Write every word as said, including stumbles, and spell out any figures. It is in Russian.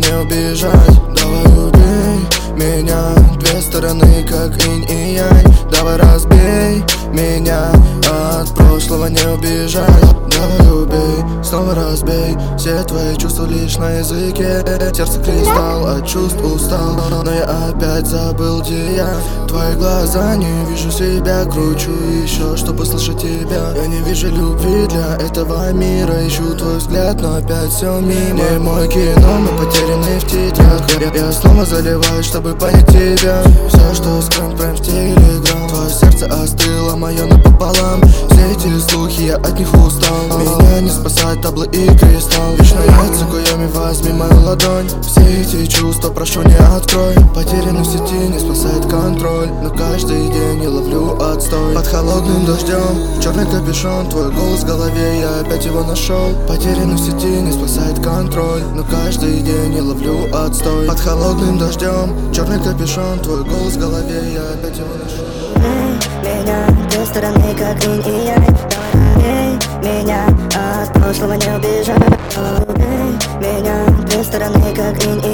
не убежать. Давай убей меня, две стороны, как инь и янь. Давай разбей меня, от прошлого не убежать. Давай убей, снова разбей все твои чувства лишь на языке. Сердце кристалл, от чувств устал, но я опять забыл, где я. Твои глаза, не вижу себя, кручу еще, чтобы слышать тебя. Я не вижу любви для этого мира, ищу твой взгляд, но опять все мимо. Не мой кино, мы потеряны в титрах. Я, я снова заливаю, чтобы понять тебя. Все, что скрыт, прям в телеграм. Твое сердце остыло, мое напополам. Все эти слухи, я от них устал. Меня не спасают табло и кристалл. Вечно я цикуями, возьми мою ладонь. Все эти чувства, прошу, не открой. Потерянный в сети, не спасает контроль. Но каждый день я ловлю отстой. Под холодным дождем, черный капюшон. Твой голос в голове, я опять его нашел. Потерянный в сети, не спасает контроль. Но каждый день я ловлю отстой. Под холодным дождем, черный капюшон. Твой голос в голове, я опять его нашел. Меня две стороны, как инь и янь. Убей меня, от прошлого не убежать. Убей меня, две стороны, как инь и